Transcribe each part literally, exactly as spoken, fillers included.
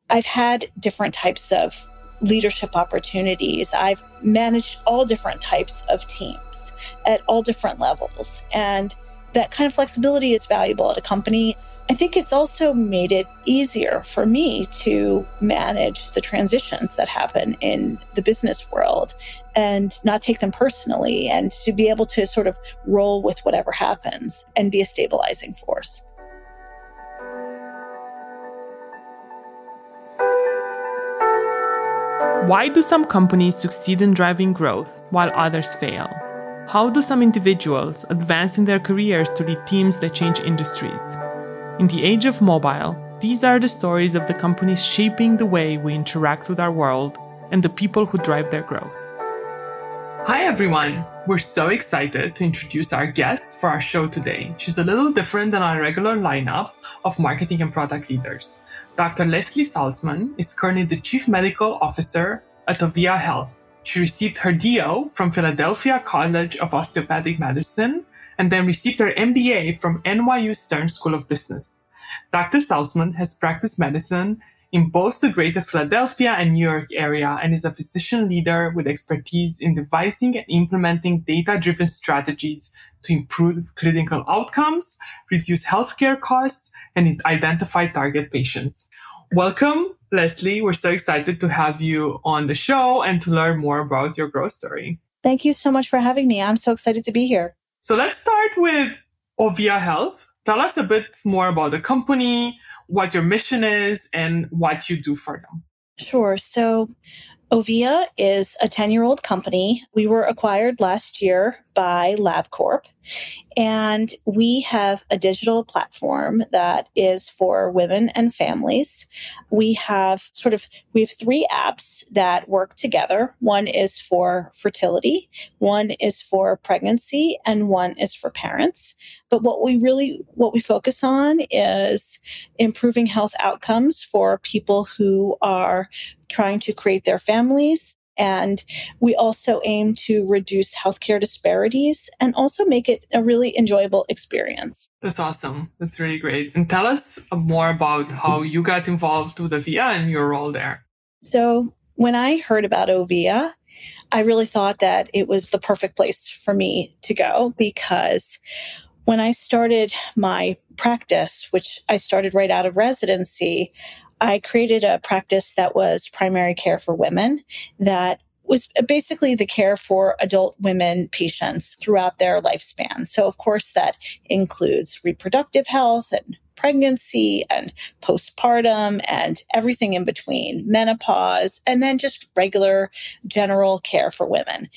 I've had different types of leadership opportunities. I've managed all different types of teams at all different levels. And that kind of flexibility is valuable at a company. I think it's also made it easier for me to manage the transitions that happen in the business world and not take them personally, and to be able to sort of roll with whatever happens and be a stabilizing force. Why do some companies succeed in driving growth while others fail? How do some individuals advance in their careers to lead teams that change industries? In the age of mobile, these are the stories of the companies shaping the way we interact with our world and the people who drive their growth. Hi everyone! We're so excited to introduce our guest for our show today. She's a little different than our regular lineup of marketing and product leaders. Doctor Leslie Salzman is currently the Chief Medical Officer at Ovia Health. She received her D O from Philadelphia College of Osteopathic Medicine and then received her M B A from N Y U Stern School of Business. Doctor Salzman has practiced medicine in both the greater Philadelphia and New York area and is a physician leader with expertise in devising and implementing data-driven strategies to improve clinical outcomes, reduce healthcare costs, and identify target patients. Welcome, Leslie. We're so excited to have you on the show and to learn more about your growth story. Thank you so much for having me. I'm so excited to be here. So let's start with Ovia Health. Tell us a bit more about the company, what your mission is, and what you do for them. Sure. So Ovia is a ten-year-old company. We were acquired last year by LabCorp, and we have a digital platform that is for women and families. We have sort of, we have three apps that work together. One is for fertility, one is for pregnancy, and one is for parents. But what we really, what we focus on is improving health outcomes for people who are trying to create their families. And we also aim to reduce healthcare disparities and also make it a really enjoyable experience. That's awesome. That's really great. And tell us more about how you got involved with Ovia and your role there. So when I heard about Ovia, I really thought that it was the perfect place for me to go, because when I started my practice, which I started right out of residency, I created a practice that was primary care for women, that was basically the care for adult women patients throughout their lifespan. So, of course, that includes reproductive health and pregnancy and postpartum and everything in between, menopause, and then just regular general care for women.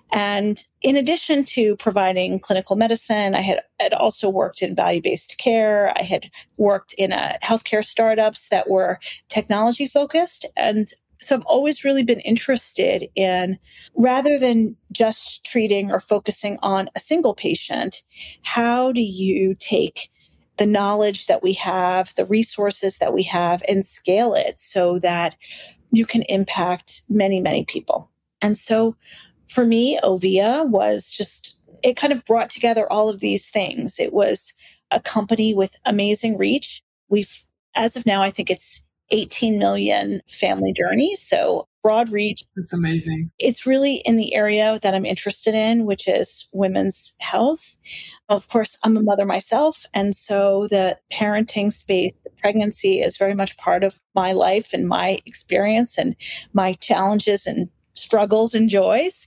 And in addition to providing clinical medicine, I had, had also worked in value-based care. I had worked in a healthcare startups that were technology focused. And so I've always really been interested in, rather than just treating or focusing on a single patient, how do you take the knowledge that we have, the resources that we have, and scale it so that you can impact many, many people. And so for me, Ovia was just, it kind of brought together all of these things. It was a company with amazing reach. We've, as of now, I think it's eighteen million family journeys. So broad reach. It's amazing. It's really in the area that I'm interested in, which is women's health. Of course, I'm a mother myself. And so the parenting space, the pregnancy is very much part of my life and my experience and my challenges and struggles and joys.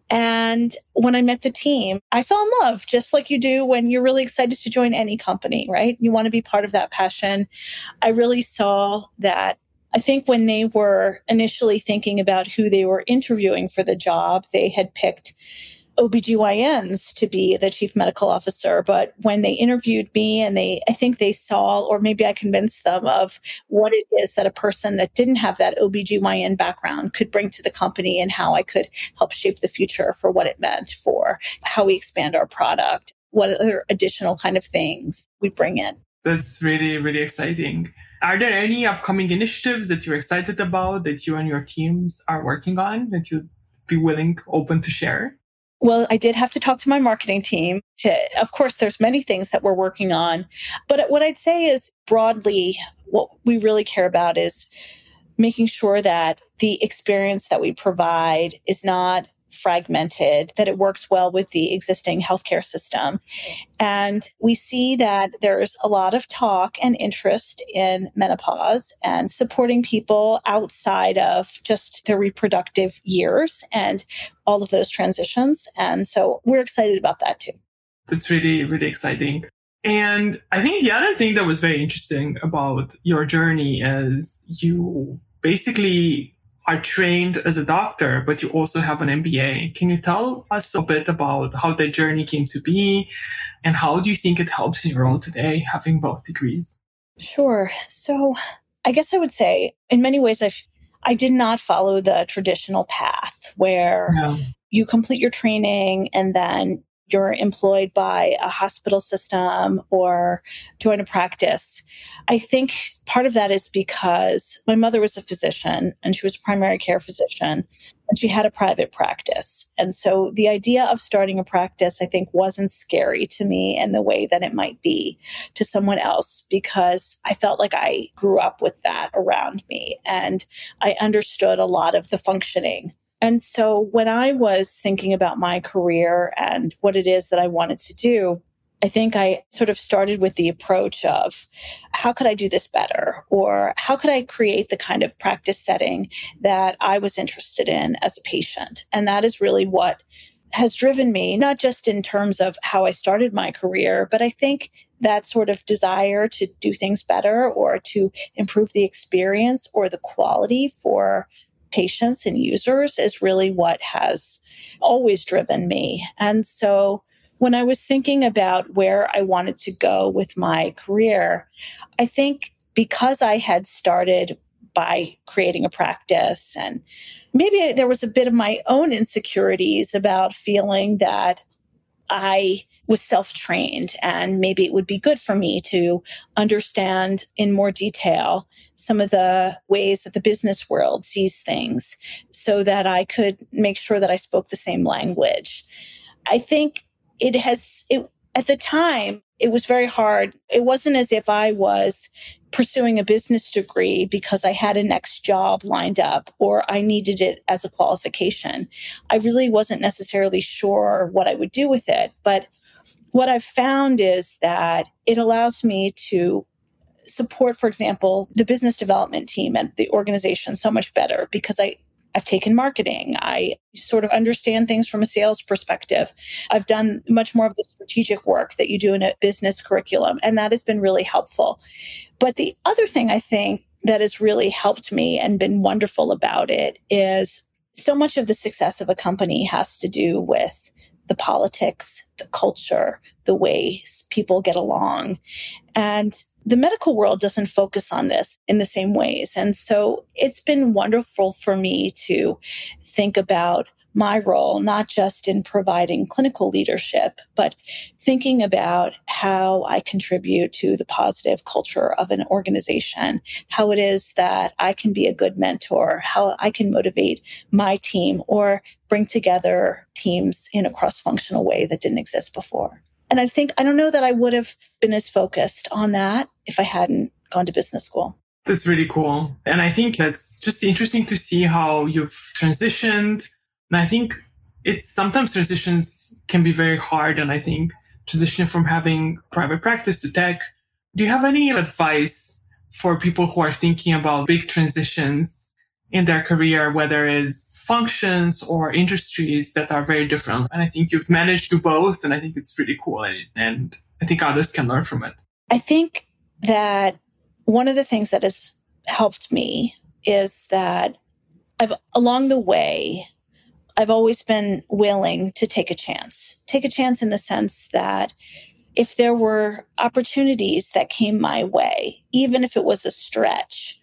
And when I met the team, I fell in love, just like you do when you're really excited to join any company, right? You want to be part of that passion. I really saw that. I think when they were initially thinking about who they were interviewing for the job, they had picked O B G Y Ns to be the chief medical officer. But when they interviewed me, and they, I think they saw, or maybe I convinced them of what it is that a person that didn't have that O B G Y N background could bring to the company, and how I could help shape the future for what it meant for how we expand our product, what other additional kind of things we bring in. That's really, really exciting. Are there any upcoming initiatives that you're excited about, that you and your teams are working on, that you'd be willing, open to share? Well, I did have to talk to my marketing team. To, of course, there's many things that we're working on. But what I'd say is broadly, what we really care about is making sure that the experience that we provide is not fragmented, that it works well with the existing healthcare system. And we see that there's a lot of talk and interest in menopause and supporting people outside of just their reproductive years and all of those transitions. And so we're excited about that too. That's really, really exciting. And I think the other thing that was very interesting about your journey is you basically are trained as a doctor, but you also have an M B A. Can you tell us a bit about how that journey came to be and how do you think it helps in your role today, having both degrees? Sure. So I guess I would say in many ways, I've, I did not follow the traditional path where Yeah. you complete your training and then you're employed by a hospital system or join a practice. I think part of that is because my mother was a physician and she was a primary care physician and she had a private practice. And so the idea of starting a practice, I think, wasn't scary to me in the way that it might be to someone else because I felt like I grew up with that around me and I understood a lot of the functioning. And so when I was thinking about my career and what it is that I wanted to do, I think I sort of started with the approach of how could I do this better? Or how could I create the kind of practice setting that I was interested in as a patient? And that is really what has driven me, not just in terms of how I started my career, but I think that sort of desire to do things better or to improve the experience or the quality for patients and users is really what has always driven me. And so when I was thinking about where I wanted to go with my career, I think because I had started by creating a practice and maybe there was a bit of my own insecurities about feeling that I was self-trained and maybe it would be good for me to understand in more detail some of the ways that the business world sees things so that I could make sure that I spoke the same language. I think it has, it, at the time, it was very hard. It wasn't as if I was pursuing a business degree because I had a next job lined up or I needed it as a qualification. I really wasn't necessarily sure what I would do with it. But what I've found is that it allows me to support, for example, the business development team at the organization so much better because I, I've taken marketing. I sort of understand things from a sales perspective. I've done much more of the strategic work that you do in a business curriculum, and that has been really helpful. But the other thing I think that has really helped me and been wonderful about it is so much of the success of a company has to do with the politics, the culture, the ways people get along. And the medical world doesn't focus on this in the same ways. And so it's been wonderful for me to think about my role, not just in providing clinical leadership, but thinking about how I contribute to the positive culture of an organization, how it is that I can be a good mentor, how I can motivate my team or bring together teams in a cross-functional way that didn't exist before. And I think, I don't know that I would have been as focused on that if I hadn't gone to business school. That's really cool. And I think that's just interesting to see how you've transitioned. And I think it's sometimes transitions can be very hard. And I think transitioning from having private practice to tech, do you have any advice for people who are thinking about big transitions in their career, whether it's functions or industries that are very different? And I think you've managed to do both. And I think it's really cool. And, and I think others can learn from it. I think that one of the things that has helped me is that I've, along the way, I've always been willing to take a chance. Take a chance in the sense that if there were opportunities that came my way, even if it was a stretch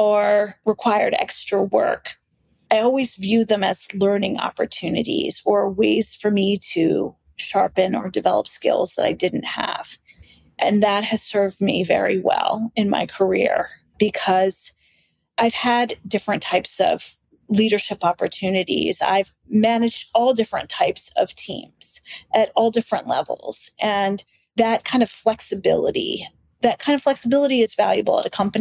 or required extra work, I always view them as learning opportunities or ways for me to sharpen or develop skills that I didn't have. And that has served me very well in my career because I've had different types of leadership opportunities. I've managed all different types of teams at all different levels. And that kind of flexibility, that kind of flexibility is valuable at a company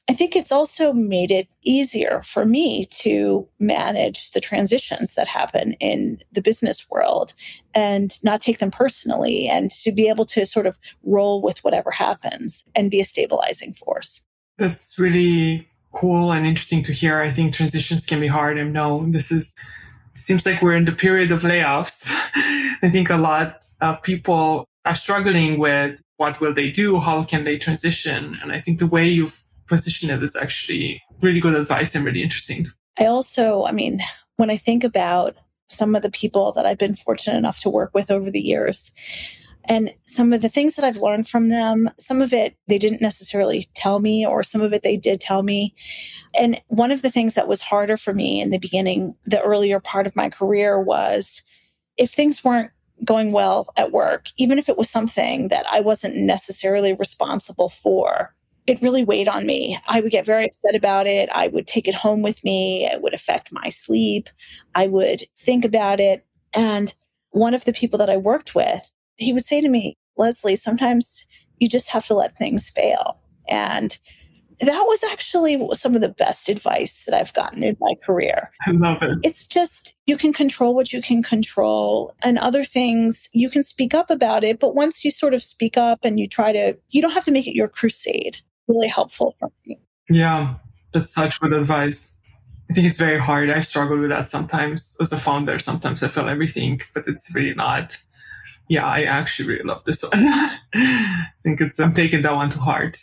I think it's also made it easier for me to manage the transitions that happen in the business world and not take them personally, and to be able to sort of roll with whatever happens and be a stabilizing force. That's really cool and interesting to hear. I think transitions can be hard. I know this is, seems like we're in the period of layoffs. I think a lot of people are struggling with what will they do? How can they transition? And I think the way you've positioned it is actually really good advice and really interesting. I also, I mean, when I think about some of the people that I've been fortunate enough to work with over the years, and some of the things that I've learned from them, some of it they didn't necessarily tell me, or some of it they did tell me. And one of the things that was harder for me in the beginning, the earlier part of my career, was if things weren't going well at work, even if it was something that I wasn't necessarily responsible for, it really weighed on me. I would get very upset about it. I would take it home with me. It would affect my sleep. I would think about it. And one of the people that I worked with, he would say to me, Leslie, sometimes you just have to let things fail. And that was actually some of the best advice that I've gotten in my career. I love it. It's just, you can control what you can control, and other things, you can speak up about it. But once you sort of speak up and you try to, you don't have to make it your crusade. Really helpful for me. Yeah, that's such good advice. I think it's very hard. I struggle with that sometimes as a founder. Sometimes I feel everything, but it's really not. Yeah, I actually really love this one. I think it's, I'm taking that one to heart.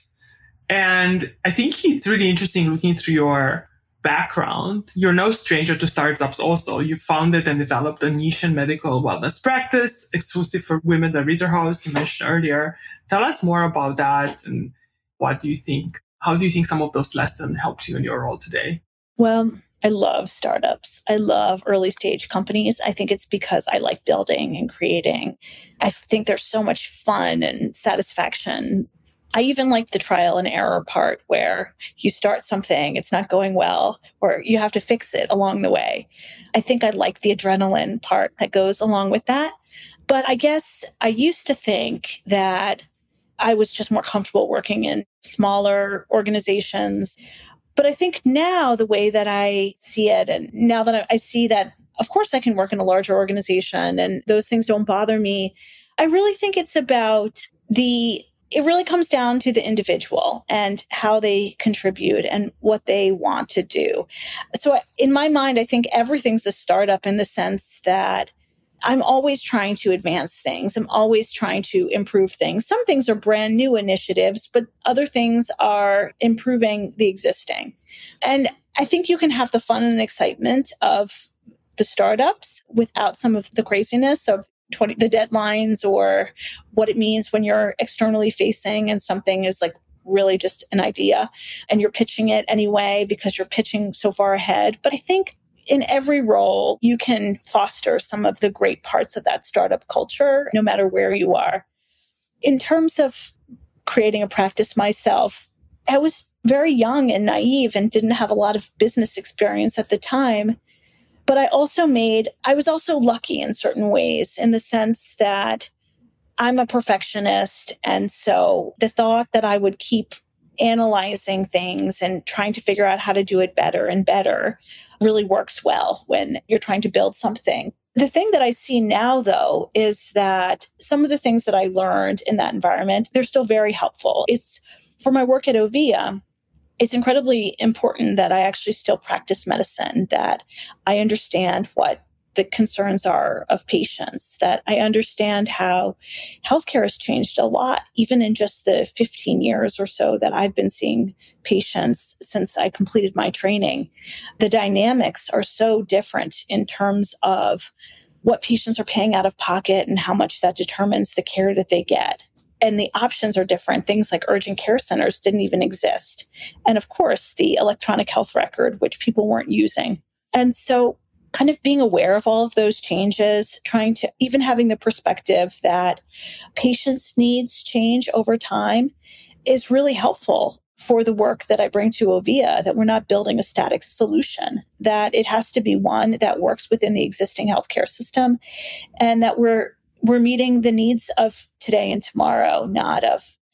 And I think it's really interesting looking through your background. You're no stranger to startups also. You founded and developed a niche in medical wellness practice exclusive for women at Ritter House, you mentioned earlier. Tell us more about that, and what do you think? How do you think some of those lessons helped you in your role today? Well, I love startups. I love early stage companies. I think it's because I like building and creating. I think there's so much fun and satisfaction. I even like the trial and error part where you start something, it's not going well, or you have to fix it along the way. I think I like the adrenaline part that goes along with that. But I guess I used to think that I was just more comfortable working in smaller organizations. But I think now the way that I see it, and now that I see that, of course, I can work in a larger organization and those things don't bother me. I really think it's about the, it really comes down to the individual and how they contribute and what they want to do. So in my mind, I think everything's a startup in the sense that I'm always trying to advance things. I'm always trying to improve things. Some things are brand new initiatives, but other things are improving the existing. And I think you can have the fun and excitement of the startups without some of the craziness of twenty, the deadlines, or what it means when you're externally facing and something is like really just an idea and you're pitching it anyway because you're pitching so far ahead. But I think in every role, you can foster some of the great parts of that startup culture, no matter where you are. In terms of creating a practice myself, I was very young and naive and didn't have a lot of business experience at the time. But I also made, I was also lucky in certain ways, in the sense that I'm a perfectionist. And so the thought that I would keep analyzing things and trying to figure out how to do it better and better really works well when you're trying to build something. The thing that I see now, though, is that some of the things that I learned in that environment, they're still very helpful. It's for my work at Ovea, it's incredibly important that I actually still practice medicine, that I understand what the concerns are of patients, that I understand how healthcare has changed a lot, even in just the fifteen years or so that I've been seeing patients since I completed my training. The dynamics are so different in terms of what patients are paying out of pocket and how much that determines the care that they get. And the options are different. Things like urgent care centers didn't even exist. And of course, the electronic health record, which people weren't using. And so kind of being aware of all of those changes, trying to even having the perspective that patients' needs change over time is really helpful for the work that I bring to Ovea, that we're not building a static solution, that it has to be one that works within the existing healthcare system, and that we're we're meeting the needs of today and tomorrow, not of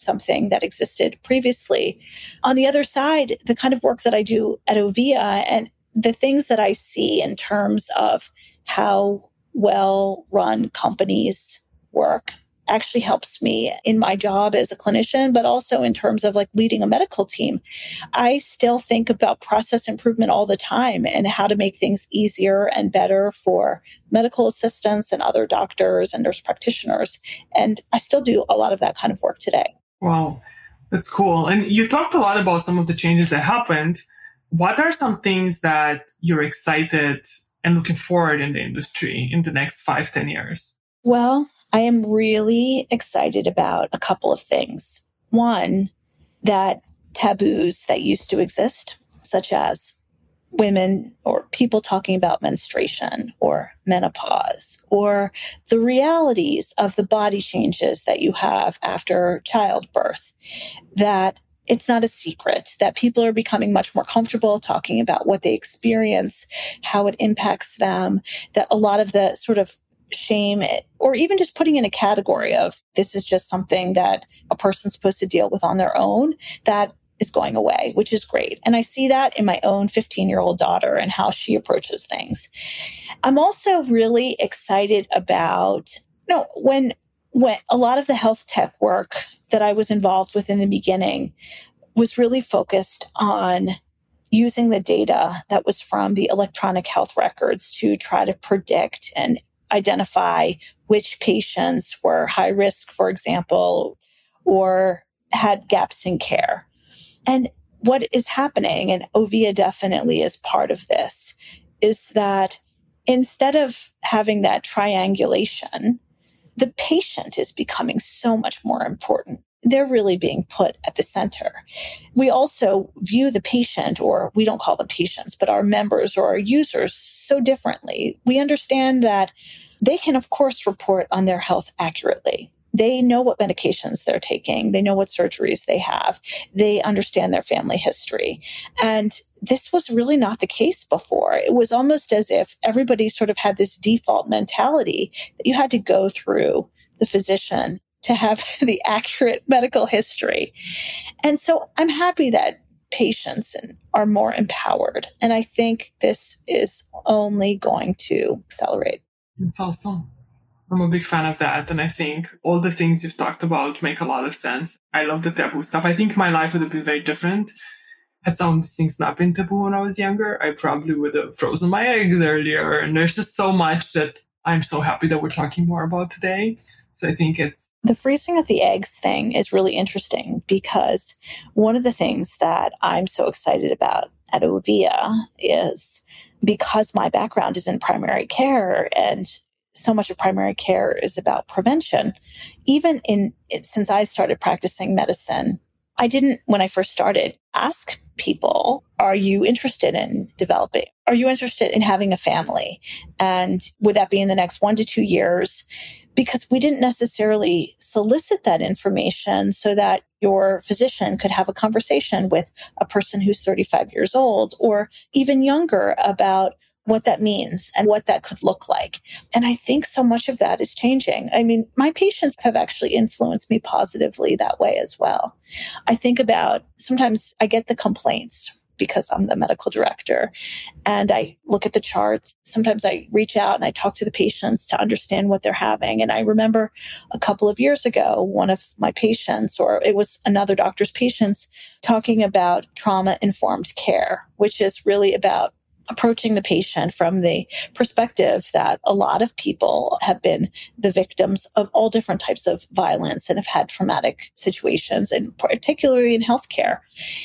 something that existed previously. On the other side, the kind of work that I do at Ovea and the things that I see in terms of how well-run companies work actually helps me in my job as a clinician, but also in terms of like leading a medical team. I still think about process improvement all the time and how to make things easier and better for medical assistants and other doctors and nurse practitioners. And I still do a lot of that kind of work today. Wow, that's cool. And you talked a lot about some of the changes that happened. What are some things that you're excited and looking forward in the industry in the next five, ten years? Well, I am really excited about a couple of things. One, that taboos that used to exist, such as women or people talking about menstruation or menopause or the realities of the body changes that you have after childbirth, that it's not a secret, that people are becoming much more comfortable talking about what they experience, how it impacts them, that a lot of the sort of shame or even just putting in a category of this is just something that a person's supposed to deal with on their own, that is going away, which is great. And I see that in my own fifteen-year-old daughter and how she approaches things. I'm also really excited about, you know, when, when a lot of the health tech work that I was involved with in the beginning was really focused on using the data that was from the electronic health records to try to predict and identify which patients were high risk, for example, or had gaps in care. And what is happening, and Ovea definitely is part of this, is that instead of having that triangulation, the patient is becoming so much more important. They're really being put at the center. We also view the patient, or we don't call them patients, but our members or our users so differently. We understand that they can, of course, report on their health accurately. They know what medications they're taking. They know what surgeries they have. They understand their family history. And this was really not the case before. It was almost as if everybody sort of had this default mentality that you had to go through the physician to have the accurate medical history. And so I'm happy that patients are more empowered. And I think this is only going to accelerate. It's awesome. I'm a big fan of that. And I think all the things you've talked about make a lot of sense. I love the taboo stuff. I think my life would have been very different had some of these things not been taboo when I was younger. I probably would have frozen my eggs earlier. And there's just so much that I'm so happy that we're talking more about today. So I think it's... The freezing of the eggs thing is really interesting because one of the things that I'm so excited about at Ovea is because my background is in primary care and so much of primary care is about prevention. Even in since I started practicing medicine, I didn't, when I first started, ask people, are you interested in developing? Are you interested in having a family? And would that be in the next one to two years? Because we didn't necessarily solicit that information so that your physician could have a conversation with a person who's thirty-five years old or even younger about what that means and what that could look like. And I think so much of that is changing. I mean, my patients have actually influenced me positively that way as well. I think about, sometimes I get the complaints because I'm the medical director and I look at the charts. Sometimes I reach out and I talk to the patients to understand what they're having. And I remember a couple of years ago, one of my patients, or it was another doctor's patients, talking about trauma-informed care, which is really about approaching the patient from the perspective that a lot of people have been the victims of all different types of violence and have had traumatic situations, and particularly in healthcare,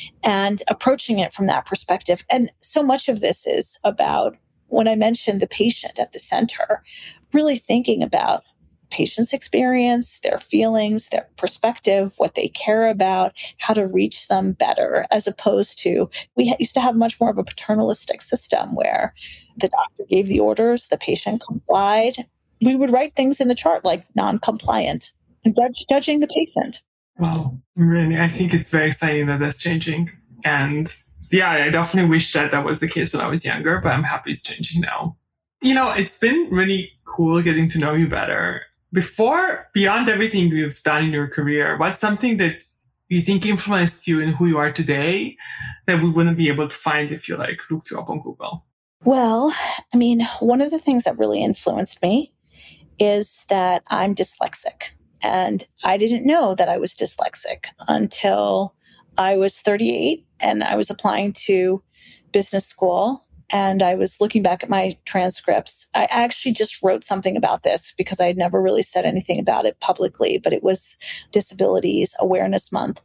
and approaching it from that perspective. And so much of this is about, when I mentioned the patient at the center, really thinking about patient's experience, their feelings, their perspective, what they care about, how to reach them better, as opposed to, we used to have much more of a paternalistic system where the doctor gave the orders, the patient complied. We would write things in the chart like non-compliant, and judge, judging the patient. Wow, really, I think it's very exciting that that's changing. And yeah, I definitely wish that that was the case when I was younger, but I'm happy it's changing now. You know, it's been really cool getting to know you better. before, beyond everything you've done in your career, what's something that you think influenced you in who you are today that we wouldn't be able to find if you like looked you up on Google? Well, I mean, one of the things that really influenced me is that I'm dyslexic. And I didn't know that I was dyslexic until I was thirty-eight and I was applying to business school. And I was looking back at my transcripts. I actually just wrote something about this because I had never really said anything about it publicly, but it was Disabilities Awareness Month.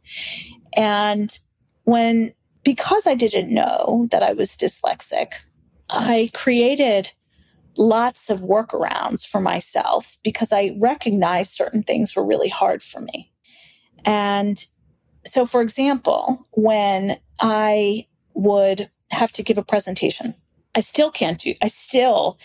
And when, because I didn't know that I was dyslexic, I created lots of workarounds for myself because I recognized certain things were really hard for me. And so, for example, when I would have to give a presentation, I still can't do, I still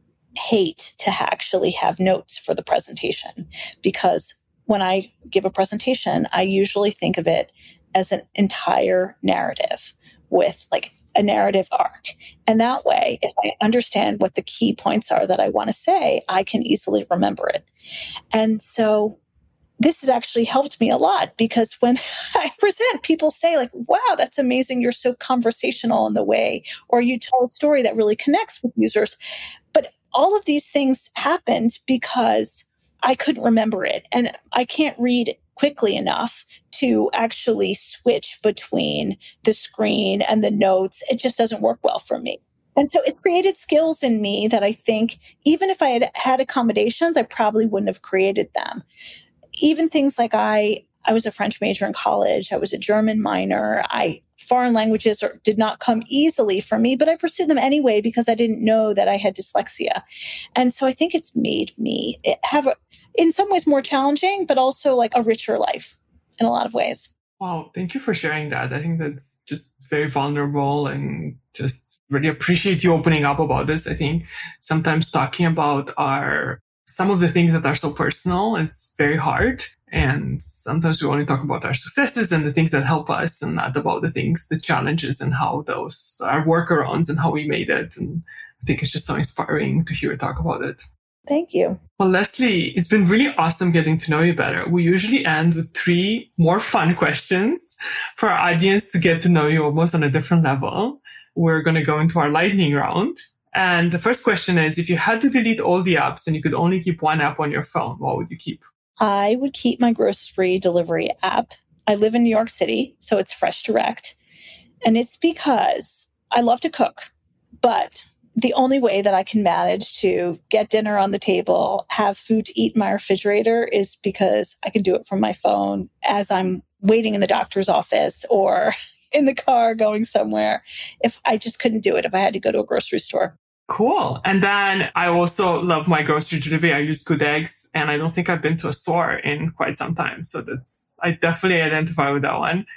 hate to actually have notes for the presentation because when I give a presentation, I usually think of it as an entire narrative with like a narrative arc. And that way, if I understand what the key points are that I want to say, I can easily remember it. And so this has actually helped me a lot because when I present, people say like, wow, that's amazing. You're so conversational in the way, or you tell a story that really connects with users. But all of these things happened because I couldn't remember it. And I can't read quickly enough to actually switch between the screen and the notes. It just doesn't work well for me. And so it created skills in me that I think even if I had had accommodations, I probably wouldn't have created them. Even things like I, I was a French major in college. I was a German minor. I foreign languages are, did not come easily for me, but I pursued them anyway because I didn't know that I had dyslexia. And so I think it's made me have, a, in some ways, more challenging, but also like a richer life in a lot of ways. Wow, thank you for sharing that. I think that's just very vulnerable and just really appreciate you opening up about this. I think sometimes talking about our some of the things that are so personal, it's very hard. And sometimes we only talk about our successes and the things that help us and not about the things, the challenges and how those are workarounds and how we made it. And I think it's just so inspiring to hear you talk about it. Thank you. Well, Leslie, it's been really awesome getting to know you better. We usually end with three more fun questions for our audience to get to know you almost on a different level. We're going to go into our lightning round. And the first question is, if you had to delete all the apps and you could only keep one app on your phone, what would you keep? I would keep my grocery delivery app. I live in New York City, so it's Fresh Direct. And it's because I love to cook, but the only way that I can manage to get dinner on the table, have food to eat in my refrigerator is because I can do it from my phone as I'm waiting in the doctor's office or in the car going somewhere. If I just couldn't do it if I had to go to a grocery store. Cool. And then I also love my grocery delivery. I use Good Eggs, and I don't think I've been to a store in quite some time. So that's, I definitely identify with that one.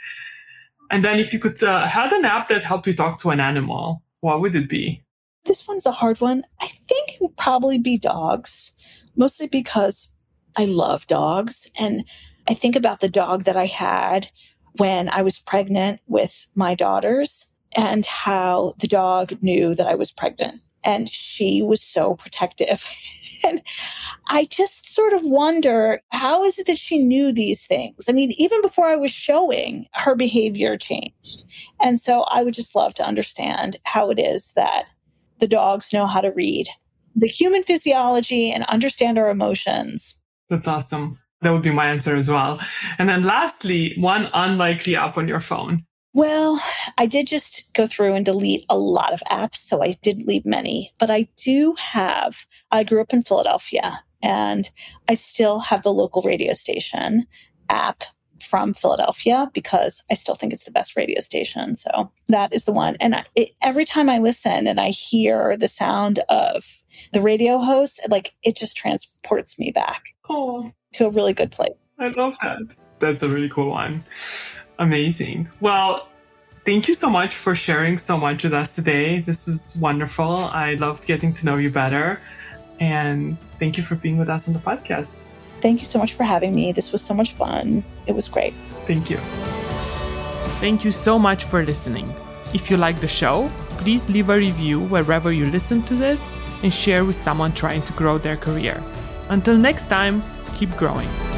And then if you could uh, have an app that helped you talk to an animal, what would it be? This one's a hard one. I think it would probably be dogs, mostly because I love dogs. And I think about the dog that I had when I was pregnant with my daughters and how the dog knew that I was pregnant. And she was so protective. And I just sort of wonder, how is it that she knew these things? I mean, even before I was showing, her behavior changed. And so I would just love to understand how it is that the dogs know how to read the human physiology and understand our emotions. That's awesome. That would be my answer as well. And then lastly, one unlikely app on your phone. Well, I did just go through and delete a lot of apps, so I didn't leave many. But I do have, I grew up in Philadelphia, and I still have the local radio station app from Philadelphia because I still think it's the best radio station. So that is the one. And I, it, every time I listen and I hear the sound of the radio host, like it just transports me back oh. to a really good place. I love that. That's a really cool one. Amazing. Well, thank you so much for sharing so much with us today. This was wonderful. I loved getting to know you better. And thank you for being with us on the podcast. Thank you so much for having me. This was so much fun. It was great. Thank you. Thank you so much for listening. If you like the show, please leave a review wherever you listen to this and share with someone trying to grow their career. Until next time, keep growing.